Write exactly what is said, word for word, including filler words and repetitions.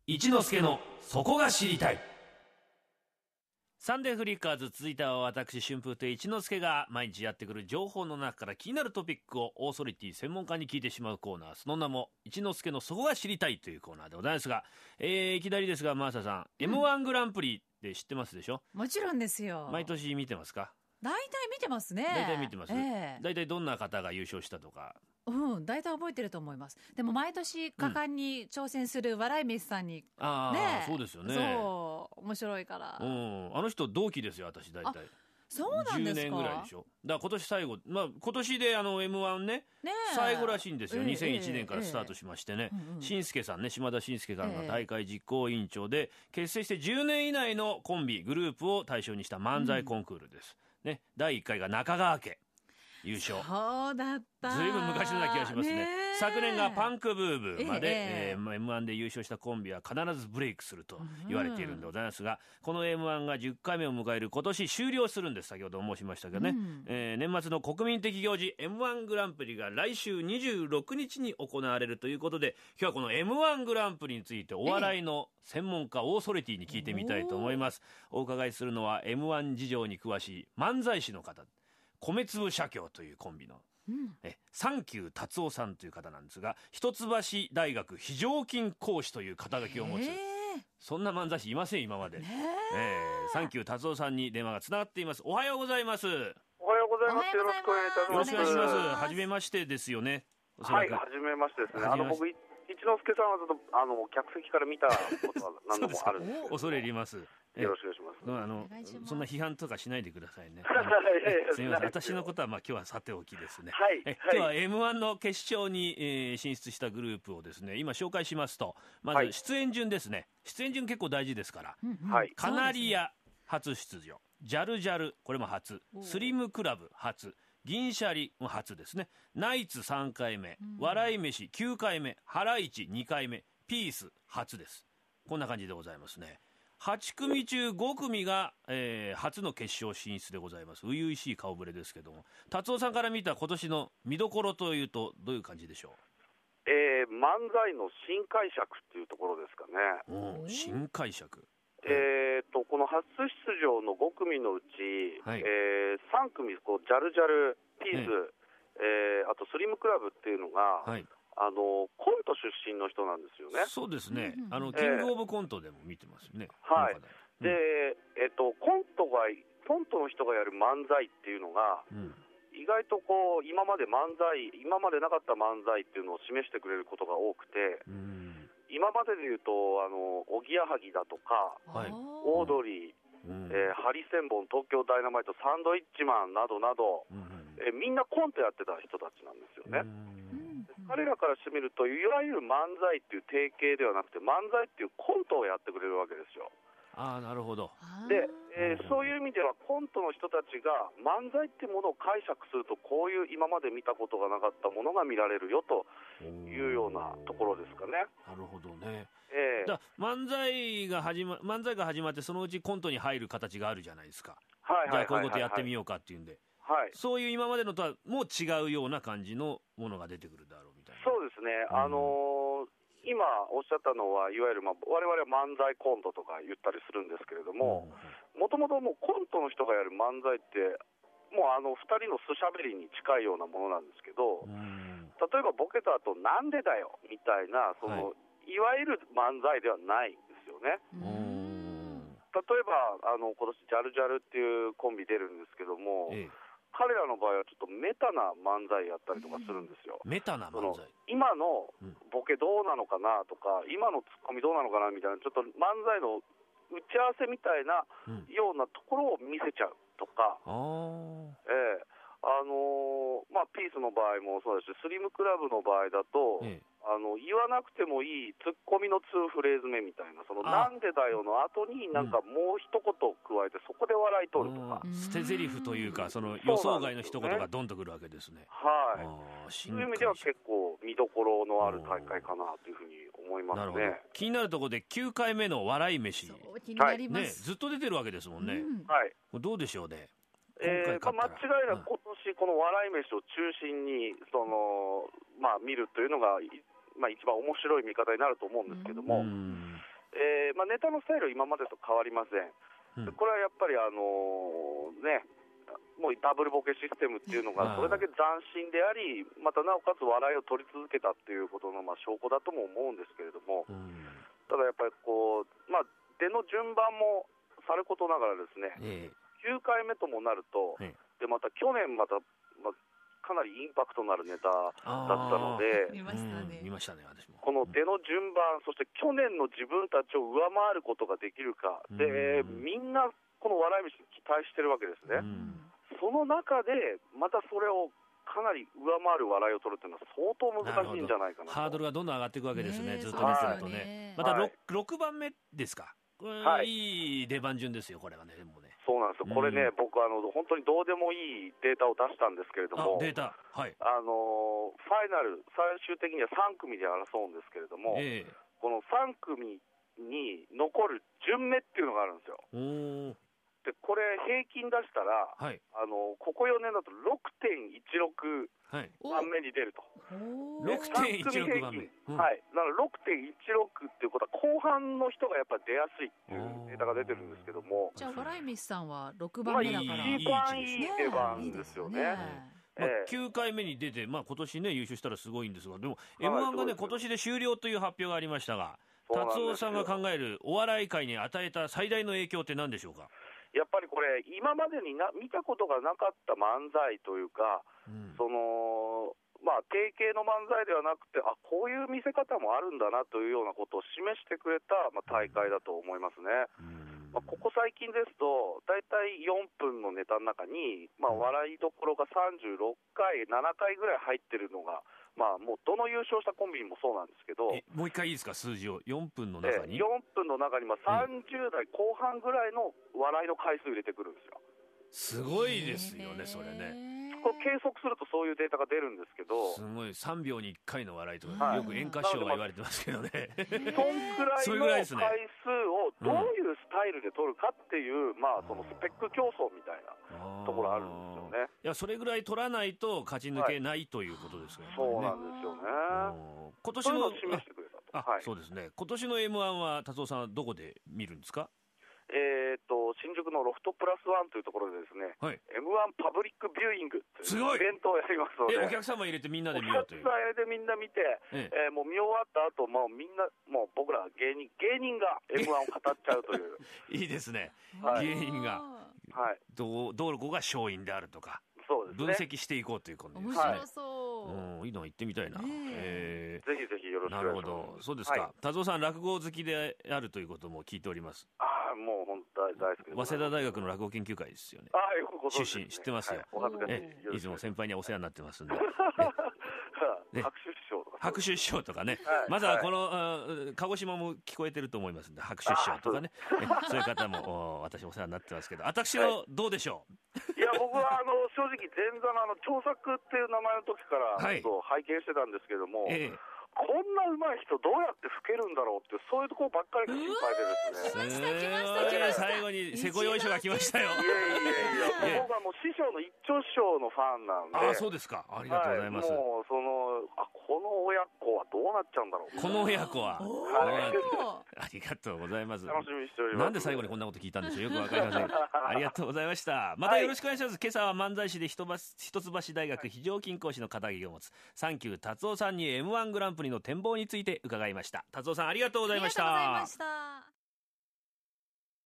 一之輔のそこが知りたい。サンデーフリッカーズ、続いては私春風亭一之輔が毎日やってくる情報の中から気になるトピックをオーソリティ専門家に聞いてしまうコーナー、その名も一之輔のそこが知りたいというコーナーでございますが、えー、いきなりですが真麻さん、うん、エムワン グランプリって知ってますでしょ。 もちろんですよ。 毎年見てますか。 大体見てますね。 大体見てます、 えー、 大体どんな方が優勝したとか。 うん、大体覚えてると思います。でも毎年果敢に挑戦する笑い飯さんに、うん、 ああ、ね、そうですよね。 そう面白いから、 うん、あの人同期ですよ、私大体。 そうなんですか。 じゅうねんぐらいでしょ。だから今年最後、まあ、今年であの エムワン ね、ね最後らしいんですよ、えー、にせんいちねんからスタートしましてね、えーえー、慎介さんね、島田紳介さんが大会実行委員長で、えー、結成してじゅうねん以内のコンビグループを対象にした漫才コンクールです、うんね、だいいっかいが中川家優勝。 そうだった。 ずいぶん昔のような気がします ね, ね昨年がパンクブーブーまで、えーえーまあ、エムワン で優勝したコンビは必ずブレイクすると言われているんでございますが、うん、この エムワン がじゅっかいめを迎える今年終了するんです。先ほど申しましたけどね、うんえー、年末の国民的行事 エムワン グランプリが来週にじゅうろくにちに行われるということで、今日はこの エムワン グランプリについてお笑いの専門家、えー、オーソリティに聞いてみたいと思います。お伺いするのは エムワン 事情に詳しい漫才師の方、米粒社協というコンビのうん、えサンキュー達夫さんという方なんですが、一橋大学非常勤講師という肩書きを持つ、そんな漫才師いません今まで、えー、サンキュー達夫さんに電話がつながっています。おはようございます。 おはようございます。よろしくお願いいたします。 よろしくお願いします。はじめましてですよね。 はい、はじめましてですね。あの僕一之輔さんはずっとあの客席から見たことは何度もあるんですけど恐れ入ります。 よろしくお願いします。 あのそんな批判とかしないでくださいね。すみません、私のことはまあ今日はさておきですね。 はい、 え今日は エムワン の決勝に、えー、進出したグループをですね、今紹介しますと、まず出演順ですね、はい、出演順結構大事ですから、はい、カナリア初出場、ジャルジャルこれも初、スリムクラブ初、銀シャリも初ですね、ナイツさんかいめ、笑い飯きゅうかいめ、ハライチにかいめ、ピース初です。こんな感じでございますね。はちくみ中ごくみが、えー、初の決勝進出でございます。初々しい顔ぶれですけども、達夫さんから見た今年の見どころというとどういう感じでしょう。 えー、漫才の新解釈っていうところですかね。 お新解釈、 えー、とこの初出場のごくみのうち、はいえー、さんくみこうジャルジャル、ピース、ねえー、あとスリムクラブっていうのが、はいあのコント出身の人なんですよね。 そうですね、あのキングオブコントでも見てますよね、 えー、はいで、えー、とコントがコントの人がやる漫才っていうのが、うん、意外とこう今まで漫才今までなかった漫才っていうのを示してくれることが多くて、うん、今まででいうとあのおぎやはぎだとか、はい、オードリー、うんえー、ハリセンボン、東京ダイナマイト、サンドイッチマンなどなど、うんえー、みんなコントやってた人たちなんですよね。うん彼らからしてみるといわゆる漫才っていう定型ではなくて漫才っていうコントをやってくれるわけですよ。 ああなるほど。 で、えー、そういう意味ではコントの人たちが漫才っていうものを解釈するとこういう今まで見たことがなかったものが見られるよというようなところですかね。 なるほどね、 えー、 だ漫才が始ま漫才が始まってそのうちコントに入る形があるじゃないですか。 はいはいはいはいはい、 じゃあこういうことやってみようかっていうんで、はい、そういう今までのとはもう違うような感じのものが出てくるだろうみたいな。 そうですね、うん、あのー、今おっしゃったのはいわゆる、まあ、我々は漫才コントとか言ったりするんですけれども、もともとコントの人がやる漫才ってもうあのふたりの素しゃべりに近いようなものなんですけど、うん、例えばボケた後なんでだよみたいなその、はい、いわゆる漫才ではないんですよね。うん例えばあの今年ジャルジャルっていうコンビ出るんですけども、ええ、彼らの場合はちょっとメタな漫才やったりとかするんですよ。 メタな漫才、 今のボケどうなのかなとか、うん、今のツッコミどうなのかなみたいなちょっと漫才の打ち合わせみたいなようなところを見せちゃうとか、うんええあのーまあ、ピースの場合もそうですしスリムクラブの場合だと、ええあの言わなくてもいいツッコミのツーフレーズ目みたいなそのなんでだよの後になんかもう一言加えてそこで笑い取るとか、 うん、捨て台詞というかその予想外の一言がドンとくるわけですね。 はいそういう意味では結構見どころのある大会かなというふうに思いますね。なるほど。 気になるところできゅうかいめの笑い飯、 そう気になります、 ね、ずっと出てるわけですもんね、うん、 はいどうでしょうね。 えーまあ、間違いなく今年この笑い飯を中心にその、まあ、見るというのがまあ、一番面白い見方になると思うんですけども、 まあ、ネタのスタイルは今までと変わりません、うん、これはやっぱりあのー、ねもうダブルボケシステムっていうのがそれだけ斬新であり、またなおかつ笑いを取り続けたっていうことのまあ証拠だとも思うんですけれども、うん、ただやっぱりこう、まあ、出の順番もさることながらですね、えー、きゅうかいめともなると、えー、でまた去年また、まあ、かなりインパクトのあるネタだったので、 見ましたね、 見ましたね私も。 この出の順番、そして去年の自分たちを上回ることができるか、でみんなこの笑い飯に期待してるわけですね。その中でまたそれをかなり上回る笑いを取るというのは相当難しいんじゃないかなと。 ハードルがどんどん上がっていくわけですね、ずっと見てるとね。また 6, ろくばんめですか、はい、いい出番順ですよこれはね。でもねそうなんですよ、これね、うん、僕あの本当にどうでもいいデータを出したんですけれども、 データ、はい、 あのファイナル最終的にはさん組で争うんですけれども、えー、このさん組に残る順目っていうのがあるんですよ。おでこれ平均出したら、はい、あのここよねんだと ろくてんいちろく 番目に出ると、 はい、ろくてんいちろく 番目、 うん、はい、だから ろくてんいちろく っていうことは後半の人がやっぱり出やすいっていうデータが出てるんですけども、 じゃあ笑い飯さんはろくばんめだから、まあ、 一番いい出番ですよね。 まあ、きゅうかいめに出て、まあ、今年ね優勝したらすごいんですが、でも エムワン がね今年で終了という発表がありましたが、達夫さんが考えるお笑い界に与えた最大の影響って何でしょうか。 やっぱりこれ今までにな見たことがなかった漫才というか、うん、そのまあ定型の漫才ではなくて、あこういう見せ方もあるんだなというようなことを示してくれた、まあ、大会だと思いますね。うんまあ、ここ最近ですとだいたいよんぷんのネタの中に、まあ、笑いどころがさんじゅうろっかいななかいぐらい入ってるのが、まあ、もうどの優勝したコンビもそうなんですけど、 えもう一回いいですか、数字を。よんぷんの中に、 よんぷんの中にまあさんじゅうだいこう半ぐらいの笑いの回数入れてくるんですよ。 すごいですよねそれね。 これ計測するとそういうデータが出るんですけど、 すごいさんびょうにいっかいの笑いとか、はい、よく演歌師匠が言われてますけどね。 そんくらいの回数をどういうスタイルで取るかっていう、まあそのスペック競争みたいなところあるんですよね。 いやそれぐらい取らないと勝ち抜けないということですよね。 そうなんですよね。 今年の示してくれたと。 あ、はい、そうですね。今年の エムワン は達夫さんはどこで見るんですか。 えー、と新宿のロフトプラスワンというところでですね、はい、エムワン パブリックビューイングというイベントをやりますので、 お客様入れてみんなで見ようという。 お客様入れてみんな見て、えええー、もう見終わった後、もうみんなもう僕ら芸人芸人が エムワン を語っちゃうといういいですね、はい、芸人が、はい、どうどこが勝因であるとか、 そうですね、 分析していこうということですね。 面白そう、 はい、うん、いいの行ってみたいな、 えー、ぜひぜひよろしくお願いします。 なるほど、そうですか、はい、達夫さん落語好きであるということも聞いております。 ああ、もう本当大好きです。 早稲田大学の落語研究会ですよね。 ああ、よくご存知ですね。 出身知ってますよ、はい、 お恥ずかしい、 えいつも先輩にはお世話になってますんでね、白手師匠とか白手師匠とかね、はい、まずはこの、はい、鹿児島も聞こえてると思いますんで、白手師匠とかね、そういう方も私お世話になってますけど、私の、はい、どうでしょう。いや僕はあの正直前座のあの長作っていう名前の時から、はい、拝見してたんですけども、ええ、こんな上手い人どうやって吹けるんだろうって、そういうところばっかりが心配でですね。 来ました来ました来ました。 最後にせこよいしょが来ましたよ。いやいやいや、僕はもう師匠の一丁師匠のファンなんで。 あ、そうですか。ありがとうございます。はい、 もうそのあこの親子はどうなっちゃうんだろう。 この親子は。はい、ありがとうございます。 楽しみにしております。 なんで最後にこんなこと聞いたんでしょう。よくわかりません。ありがとうございました。またよろしくお願いします。はい、今朝は漫才師で一橋大学非常勤講師の肩書を持つサンキュー達夫さんに エムワン グランプリの展望について伺いました。達夫さんありがとうございました。 ありがとうございました。